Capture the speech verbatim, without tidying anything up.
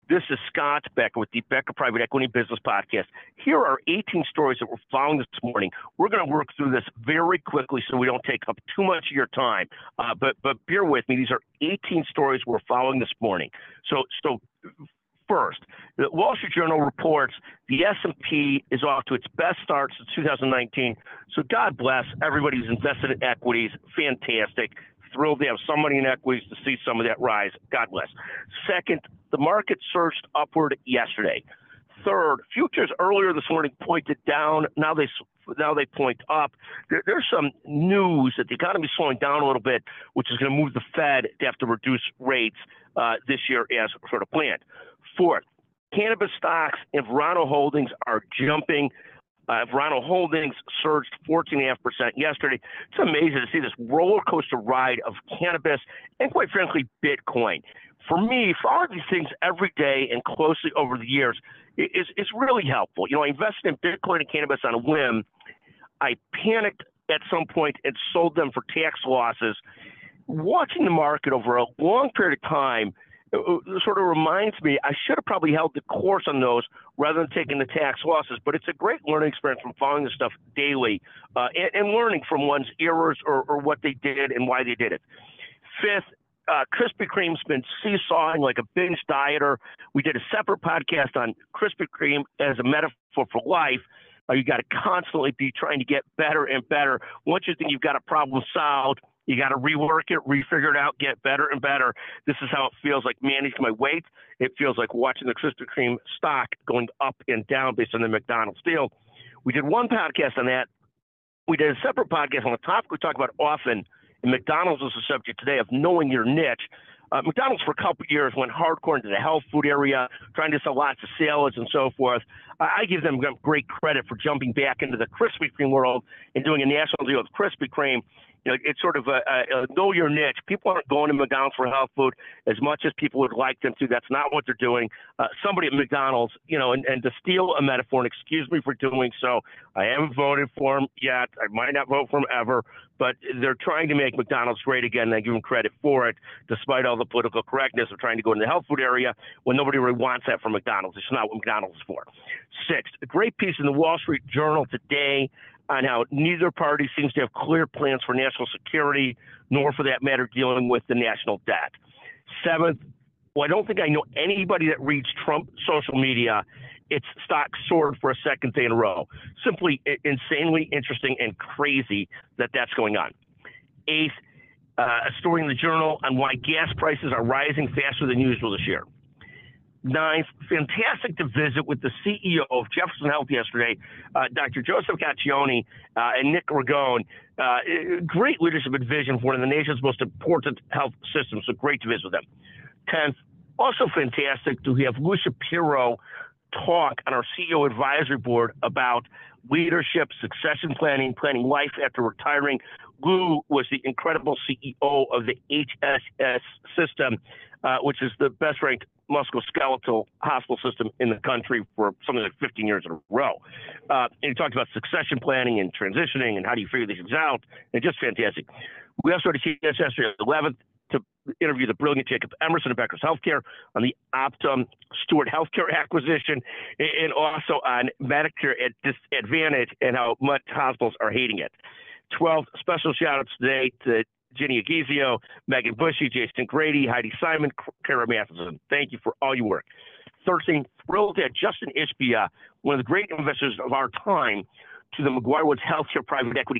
This is Scott Becker with the Becker Private Equity Business Podcast. Here are eighteen stories that we're following this morning. We're going to work through this very quickly so we don't take up too much of your time. Uh, but but bear with me. These are eighteen stories we're following this morning. So so first, the Wall Street Journal reports the S and P is off to its best start since two thousand nineteen. So God bless everybody who's invested in equities. Fantastic. Thrilled to have some money in equities to see some of that rise. God bless. Second, the market surged upward yesterday. Third, futures earlier this morning pointed down. Now they now they point up. There, there's some news that the economy is slowing down a little bit, which is going to move the Fed to have to reduce rates uh, this year as sort of planned. Fourth, cannabis stocks and Verano Holdings are jumping. Uh, Verano Holdings surged fourteen point five percent yesterday. It's amazing to see this roller coaster ride of cannabis and, quite frankly, Bitcoin. For me, following these things every day and closely over the years is, is really helpful. You know, I invested in Bitcoin and cannabis on a whim. I panicked at some point and sold them for tax losses. Watching the market over a long period of time it sort of reminds me I should have probably held the course on those rather than taking the tax losses. But it's a great learning experience from following this stuff daily uh, and, and learning from one's errors or, or what they did and why they did it. Fifth, uh, Krispy Kreme's been seesawing like a binge dieter. We did a separate podcast on Krispy Kreme as a metaphor for life. Uh, you got to constantly be trying to get better and better. Once you think you've got a problem solved, you got to rework it, refigure it out, get better and better. This is how it feels like managing my weight. It feels like watching the Krispy Kreme stock going up and down based on the McDonald's deal. We did one podcast on that. We did a separate podcast on the topic we talk about often, and McDonald's is the subject today of knowing your niche. Uh, McDonald's for a couple of years went hardcore into the health food area, trying to sell lots of salads and so forth. I, I give them great credit for jumping back into the Krispy Kreme world and doing a national deal with Krispy Kreme. You know, it's sort of a, a, a know your niche. People aren't going to McDonald's for health food as much as people would like them to. That's not what they're doing. Uh, somebody at McDonald's, you know, and, and to steal a metaphor, and excuse me for doing so, I haven't voted for them yet. I might not vote for them ever, but they're trying to make McDonald's great again, and I give them credit for it, despite all the political correctness of trying to go in the health food area when nobody really wants that from McDonald's. It's not what McDonald's is for. Sixth, a great piece in the Wall Street Journal today on how neither party seems to have clear plans for national security, nor for that matter dealing with the national debt. Seventh, well, I don't think I know anybody that reads Trump social media. Its stock soared for a second day in a row. Simply insanely interesting and crazy that that's going on. Eighth, uh, a story in the Journal on why gas prices are rising faster than usual this year. Ninth, fantastic to visit with the C E O of Jefferson Health yesterday, uh, Doctor Joseph Cacchione uh, and Nick Ragone. Uh, great leadership and vision for one of the nation's most important health systems, so great to visit with them. Tenth, also fantastic to have Lou Shapiro talk on our C E O advisory board about leadership, succession planning, planning life after retiring. Lou was the incredible C E O of the H S S system, uh, which is the best-ranked musculoskeletal hospital system in the country for something like fifteen years in a row. Uh, and he talked about succession planning and transitioning and how do you figure these things out. And just fantastic. We also had a C S yesterday at the eleventh to interview the brilliant Jacob Emerson of Becker's Healthcare on the Optum Steward Healthcare acquisition and also on Medicare at Disadvantage and how much hospitals are hating it. twelfth, special shout outs today to Ginny Agizio, Megan Bushy, Jason Grady, Heidi Simon, Kara Matheson. Thank you for all your work. thirteen, thrilled to have Justin Ishbia, one of the great investors of our time, to the McGuire Woods Healthcare Private Equity